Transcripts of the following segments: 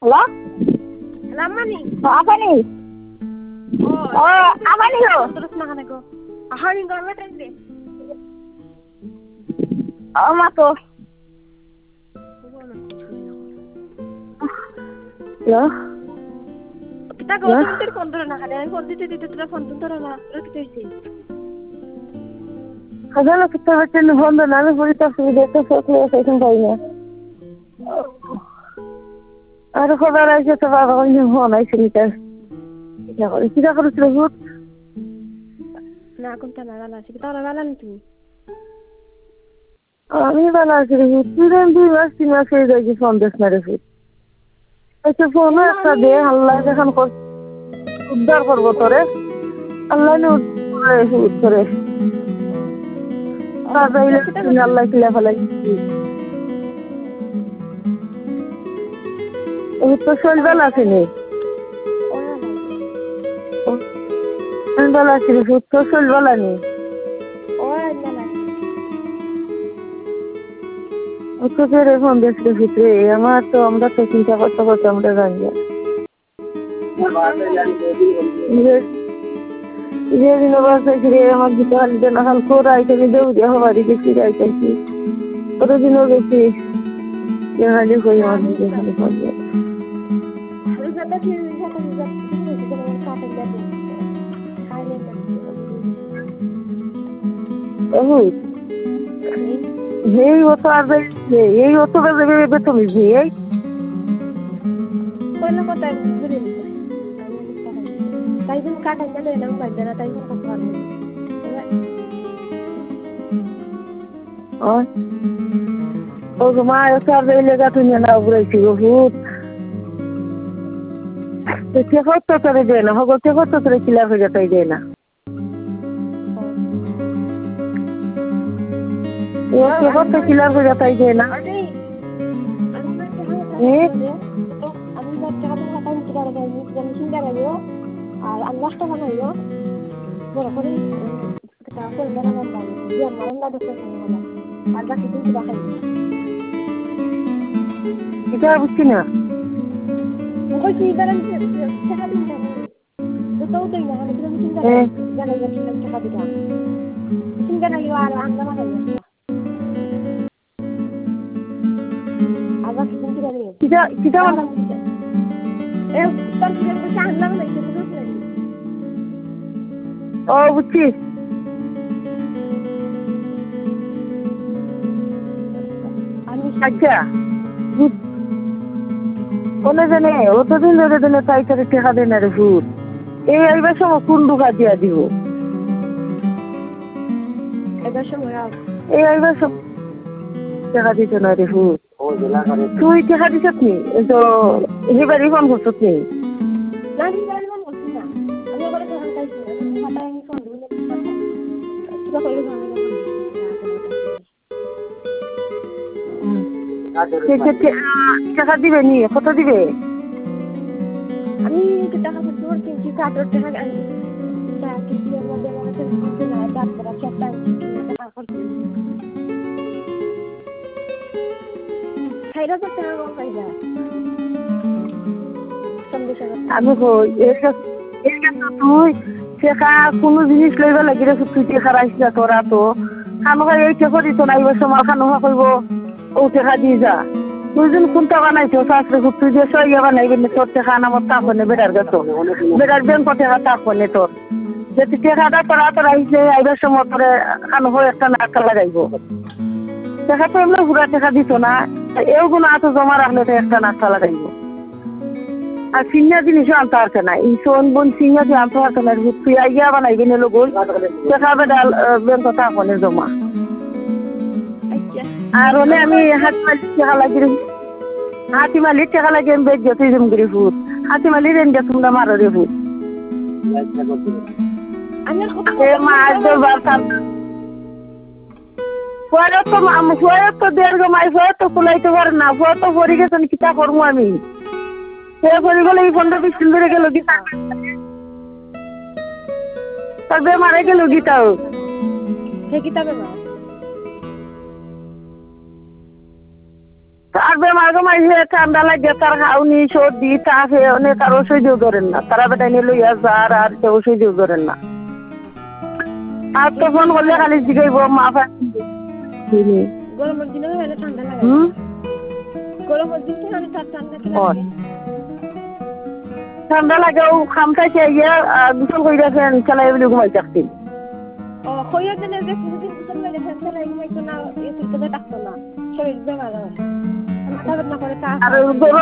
hello hello আম্মানি আপানি ও আপানি গো তোর না কানে গো আহানি গরমে টাইম দে ও মা তো হ্যালো কিতা গো তুমি তোর ফোন ধরে না কানে আমি ফোন দিতে তোর ফোন ধরে না তোর কি হইছে হাজার কিতা হচ্ছে বন্ধ না আমি বলি তো দেখতে চোখে সেখান পাই না আর খবর আছে তো বাবা ওই ফোন আইছে নিতে কিতা করেছিল ভূত না কোনটা না গালা আছে কিতা গালা নি তুমি আমি ভালো আছি রে তুই তিন মাস হয়ে যাই ফোন দেখ না রে আচ্ছা ফোন একটা দে আল্লাহ যখন উদ্ধার করবো তোরে আল্লাহ উত্তরে আল্লাহ কিলা ফেলাই তো শরীর ভালো আছে নি ভালো আছি রে তোর শরীর ভালো নি তোকে ফোন দেখতে ভিতরে আমার তো আমরা তো চিন্তা করতে করতে আমরা জানি যেদিন বাসাইছি রে আমার গীতা হালিতে না হাল করে আইতেনি দেউরিয়া হবারি গেছি আইতেছি কতদিনও গেছি হালি কই আমার হালি করবে এই অত আর এই অত বাজে তুমি এই কইলা কথা বুঝলি তাই দিন কাটা গেলে না বাইরে না তাই কথা পারবো ও মা এত আর লেগা তুমি না উড়াইছি গো ভূত কে কত করে দেয় না হগো কে কত করে কিলা হয়ে যেতেই দেয় না কে কত কিলা হয়ে যেতেই দেয় না আর আল্লাহটা বানাইও বড় করে তারপর বানাবার লাগে যে মারান্ডা দেখতে হবে আর বাকি দিন দেখাই এটা বুঝছি না ওই কি বানান টাকা দিন না তো তো না আমি তুমি চিন্তা জানা যাচ্ছে টাকা দিবা চিন্তা নাই আর আমরা বানাই আর বাকি দিন কি জানি কিটা এ তোর কি জানা না এটা ও বুঝছি আচ্ছা কোনে জানে অতদিন ধরে দিনে তাই করে টেকা দেয় না রে ভূত এই আইবার সময় কোন ডুকা দিয়া দিব এবার সময় এই আইবার সব টেকা দিত না রে ভূত তুই টেকা দিছত নি তো এবারই ফোন করছত নি টাকা দিবে নি কত দিবে আমি টাকা কিনছি কাপড় টাকা আমি তুই টেকা কোনো জিনিস লইবা লাগি রে তুই টেকা রাখিস না তোরা তো খানো খাই এই টেকা দিত না এইবার সময় খানো খা করব ও টেকা দিয়ে যা তুই যেন কোনটা বানাইছো শাস্ত্রে তুই যে সইয়া বানাইবেন তোর টেকা নামত তাপ নে বেড়ার গেছ বেড়ার ব্যাংক টেকা তাপ নে তোর যে তুই টেকাটা তোরা আইসে আইবার সময় তোরে খানো হয় একটা নাকা লাগাইব টেকা তো এমনি ঘুরা টেকা দিত না এগুলো এত জমা রাখলে তো একটা নাকা লাগাইব আর সিনিয়া জিনিসও আনতে পারছে না এই সোন বোন সিনিয়া দিয়ে আনতে পারছে না তুই আইয়া বানাইবি না লোক টেকা বেড়াল ব্যাংক তাপ নে জমা আর হলে আমি হাতি মালির টাকা লাগে আমি বেচ তুই জম করে ভূত হাতি মালির রেঞ্জে তোমরা মারো রে ভূত তো কুলাইতে পারে না তো পরি গেছেন কিতা করবো আমি সে পরি গেলে এই 15-20 দিন ধরে গেল গীতা তার বেমারে গেল গীতাও সে গীতা বেমার আর বেমার গমাইছে ঠান্ডা লাগে তার খাওনি সর্দি তাপে অনেক আর সহ্য করেন না তারা বেটা নিয়ে লইয়া যার আর কেউ সহ্য করেন না আর তো ফোন করলে খালি জিগাইব মা গরমের দিনে হলে ঠান্ডা লাগে গরমের দিন তো আমি তার ঠান্ডা লাগে ঠান্ডা লাগে ও খামটাইছে গিয়া গোসল করে রাখেন চালাই বলে ঘুমাই থাকতেন ও হইয়া দিনে যে কিছুদিন গোসল করে ফেন চালাই ঘুমাইতো না এসে তো থাকতো না শরীর বেমার হয় মাথা ব্যথা করে তা আর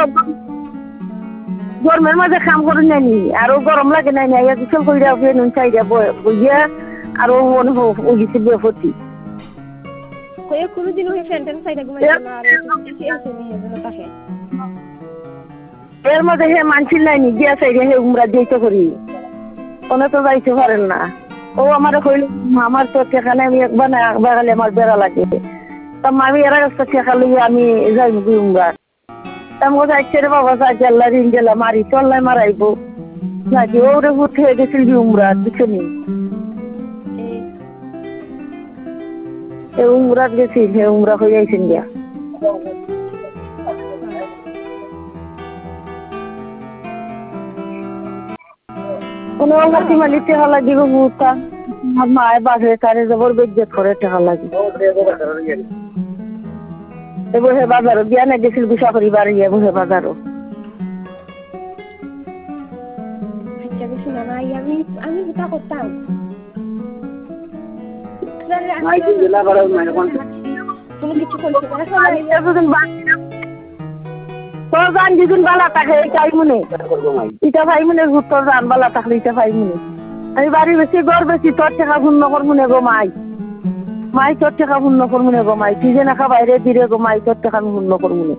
গরমের মাঝে কাম করে নেয়নি আরো গরম লাগে নাই না গোসল করে রাখে নুন চাইডা বইয়া আরো মনে হোক ও গেছে বেফতি হয়ে কোনোদিন হয়ে ফ্যান ট্যান সাইডে ঘুমাইতো না আর এসে এসে নিয়ে যেন তাকে এর মধ্যে হে মানছিল নাইনি গিয়া সাইডে হে উমরা দিতে করি ওনে তো যাইতে পারেন না ও আমার কইল আমার তো সেখানে আমি একবার না একবার গেলে আমার বেড়া লাগে তা আমি এর কাছে ঠেকা লইয়া আমি যাইব উমরা আমি যাইছে রে বাবা যাই আল্লাহ রিং গেলা মারি চল্লাই মারাইবো নাকি ওরে উঠে গেছিল উমরা বুঝছেনি এই উমরা গেছিল হে উমরা হয়ে আইছেন গিয়া কোনো অঙ্গতি মালি টেকা লাগিব বুতা আমার মায়ের বাসে তারে জবর বেজ্জত করে টেকা লাগি এবার হে বাজারও গিয়া না গেছিল গুসা করি বাড়ি গিয়ে বসে বাজারও আমি যেটা করতাম কোনো কিছু করতে তোর গান যেদিন বালা থাকে তাই মনে ইটা ভাই মনে তোর গান বালা থাকলে ইটা ভাই মনে আমি বাড়ি বেশি ঘর বেশি তোর টাকা ভুল নকর মনে গো মাই মাই তোর টাকা ভুল নকর মনে গো মাই তুই যে নাখা বাইরে দিরে গো মাই তোর টাকা আমি ভুল নকর মনে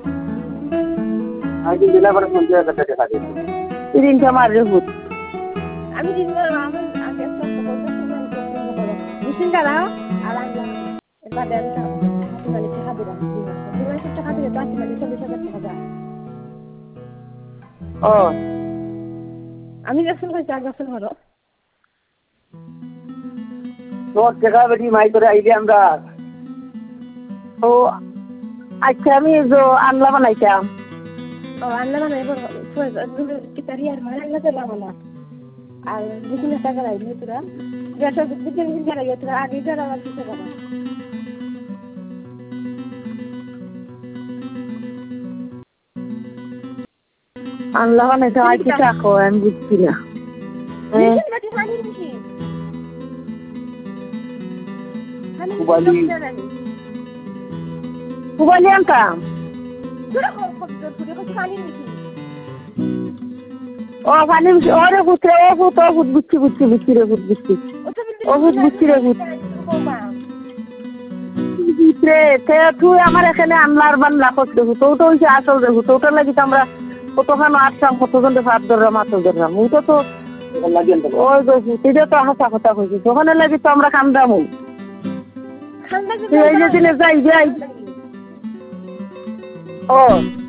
দিনটা মার রে ভূত আমি মেশিন দাঁড়াও আর এবার টাকা দিলাম টাকা দিলে 40,000 টাকা যায় ও আমি যখন কইছি আর যখন হলো তোর টাকা বেটি মাই করে আইলে আমরা ও আচ্ছা আমি যে আনলা বানাইতাম ও আনলা বানাইব কিতারি আর মারাইলা তো না আর দুদিন টাকা লাগবে তোরা যেটা দুদিন যারা তোরা আগে যারা আর কিছু বাবা আনলা বানাইতে আই কি টাকা আমি বুঝছি না কুবালি আনতাম ও পানি ওরে বুঝছে ও ভূত ও ভূত বুঝছি বুঝছি বুঝছি রে ভূত বুঝছি ও ভূত বুঝছি রে ভূত রে তুই আমার এখানে আনলার বানলা করতে ভূত ওটা হচ্ছে আসল রে ভূত ওটার লাগি তো আমরা কতখানো আসতাম কতজন ভাত ধরলাম মাছ ধরলাম ওটা তো ওই গেছি সেটা তো হাসা কথা কইছিস ওখানে লাগি তো আমরা কান্দাম এই যে দিনে যাই যাই ও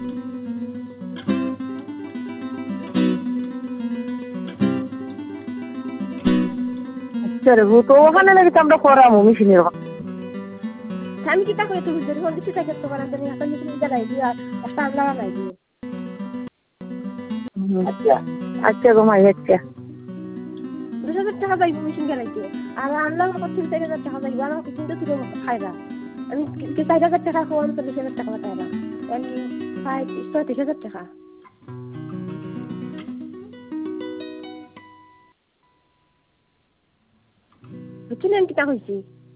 আচ্ছা রে ভূত ওখানে লাগি তো আমরা করাম মেশিনের আমি কি তা করে তুমি যদি কোন কিছু থাকে তো বানাতে নিয়ে আসলে তুমি জ্বালাই দিয়া একটা আনলা বানাই দিও আচ্ছা আচ্ছা গো মাই আচ্ছা 2,000 টাকা যাইব মেশিন জ্বালাইতে আর আনলা কত 3,000 টাকা যাইব আর কিছু তো তুমি খাইবা আমি 4,000 টাকা খাওয়াম 40,000 টাকা পাইবা আমি 5,000 টাকা বুঝছেন আমি কিতা কইছি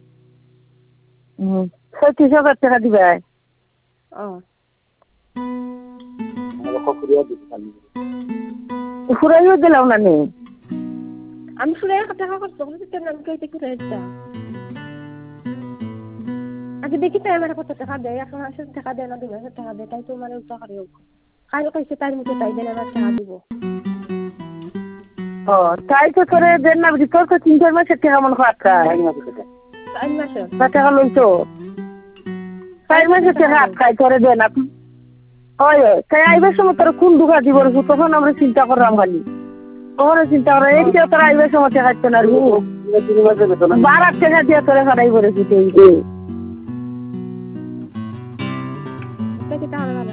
35,000 টাকা দিবে ও ফুরাইও দিলাম না নে আমি ফুরাই টাকা করতে বলছি কেন আমি কইতে কি রয়েছে আগে দেখি তো আমার কত টাকা দেয় 1,000 টাকা দেয় না 2,000 টাকা দেয় তাই তো মানে টাকা দিও কাজ কইছে তার মুখে তাই দেন আমার টাকা দিব ও তাই তো করে দেন না তোর তো 3-4 মাসের টাকা মন খাতা 4 মাসের টাকা লইছো 4 মাসের টাকা খাই করে দেন না ওই তাই আইবার সময় তোর কোন দুঃখা দিব তখন আমরা চিন্তা করলাম খালি ওরা চিন্তা করে এই যে তোর আইবার সময় টাকা না রু 12 টাকা দিয়ে তোরে খাটাই পড়েছি এই এটা কি তাহলে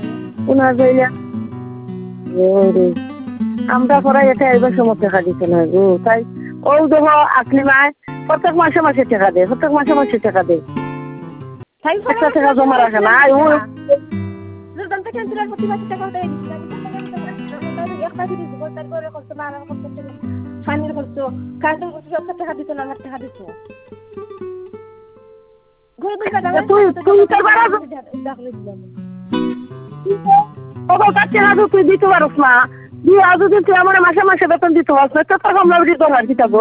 না যাইলে ওরে আমরা করাই এটা এবার সময় টাকা দিতে না গো তাই ও দেখো আকলি মায় প্রত্যেক মাসে মাসে টাকা দেয় প্রত্যেক মাসে মাসে টাকা দেয় একটা টাকা জমা রাখে না ও ফাইনাল করছো কার্টুন করছো সব টাকা দিত না আমার টাকা দিত তুই দিতে পারস না দিয়ে আজ যদি তুই আমার মাসে মাসে বেতন দিতে পারস না তোর কামলাবটির দরকার কি থাকবো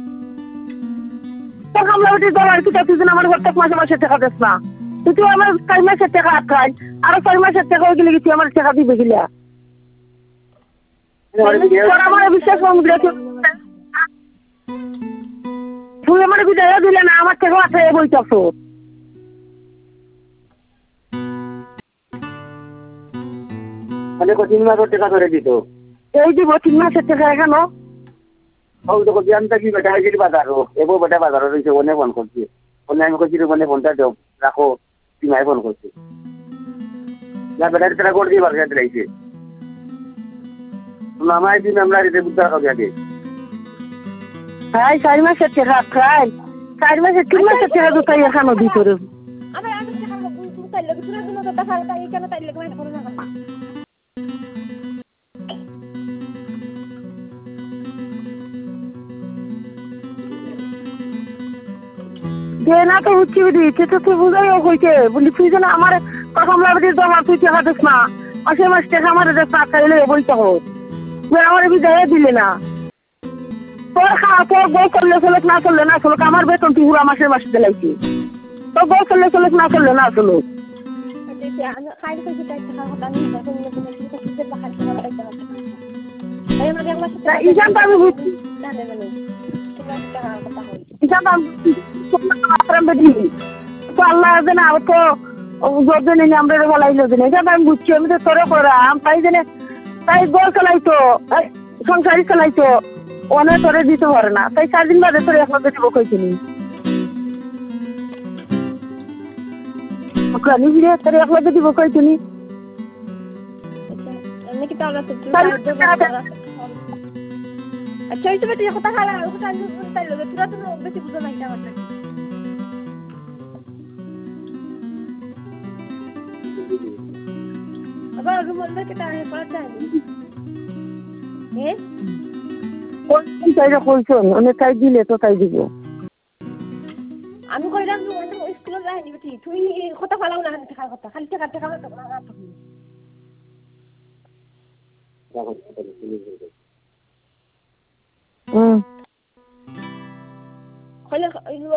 তোর কামলাবটির দরকার কি তুই যেন আমার প্রত্যেক মাসে মাসে টাকা দিস না তুই আমার 4 মাসের টাকা আটকাই আরো 4 মাসের টাকা হয়ে গেলে তুই আমার টাকা দিবে গেলে আমার বিশ্বাস তুই আমার বিদায় দিলে না আমার টাকা আছে বইতেছ মানে 3 মাসের টাকা ধরে দিত এই দিব 3 মাসের টাকা এখানো ও তো জানতা কি বেটা হয়েছে বাজারও এবো বেটা বাজারও রয়েছে ওনে ফোন করছি ওনে আমি কইছি ওনে ফোনটা দাও রাখো তুই মাই ফোন করছি না বেটার টাকা করে দিয়ে বাজার দিলাইছে মামাই দিন আমরা রেটে বুঝতে রাখো আগে হ্যাঁ 4 মাসের টাকা খাই 4 মাসের 3 মাসের টাকা তো তাই এখানো দিত রে আমি টাকা তাই লাগে তুই দিন তো টাকা তাই কেন তাই লাগে মানে করো না দে না তো উচ্ছি দিচ্ছে তো তুই বুঝাইও কইছে বলি তুই যেন আমার কামলাবটির জমা তুই টাকা দিস না মাসে মাস টাকা আমার দেখ না চাইলে বইতে হোক তুই আমার বিদায় দিলে না তোর তোর বই করলে চলুক না চললে না চলুক আমার বেতন তুই পুরা মাসে মাসে দিলাইছি তোর বই করলে চলুক না চললে না চলুক ইজানটা আমি বুঝছি আল্লাহ না তো জনে আমরা বলাইলো জেনে এটা আমি বুঝছি আমি তো তোরে করাম তাই জেনে তাই গোল চালাইতো সংসারই চালাইতো অনেক তোরে দিতে পারে না তাই 4 দিন বাদে তোরে এখন দিব কইছিনি ওখানে গিয়ে তোরে এখন দিব কইছিনি এমনি কি তাহলে আচ্ছা এই তো বেটি কথা খালা ওটা আমি তাই লাগে তোরা তো বেশি বুঝো না এটা কথা আবার রুমল থেকে তাই পড়া যায় কোন চাইরা কইছো অনেক তাই দিলে তো তাই দিব আমি কইলাম তুই স্কুলে যাইনি বেটি তুই কথা খালাও না টাকা কথা খালি টাকা টাকা না রাখো কইলে